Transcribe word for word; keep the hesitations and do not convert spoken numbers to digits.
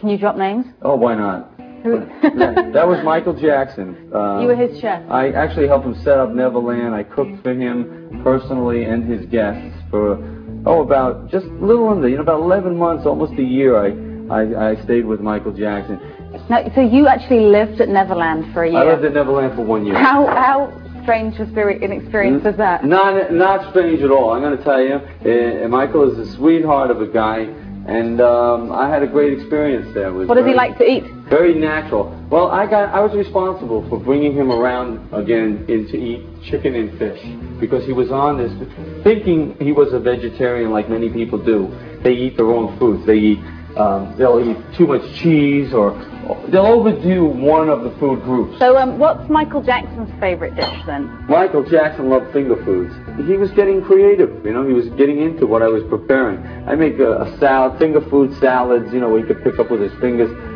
Can you drop names? Oh, why not? Who? that, that was Michael Jackson. Um, you were his chef? I actually helped him set up Neverland. I cooked for him personally and his guests for, oh, about just a little under, you know, about eleven months, almost a year. I, I, I stayed with Michael Jackson. Now, so you actually lived at Neverland for a year? I lived at Neverland for one year. How, how strange an experience was that? Not, not strange at all. I'm going to tell you, uh, Michael is a sweetheart of a guy, and um, I had a great experience there. It was what does very, he like to eat? Very natural. Well, I got, I was responsible for bringing him around again in to eat chicken and fish, because he was on this, thinking he was a vegetarian like many people do. They eat the wrong foods. They eat, um, they'll eat too much cheese, or they'll overdo one of the food groups. So um, what's Michael Jackson's favorite dish then? Michael Jackson loved finger foods. He was getting creative, you know, he was getting into what I was preparing. I make a, a salad, finger food salads, you know, where he could pick up with his fingers.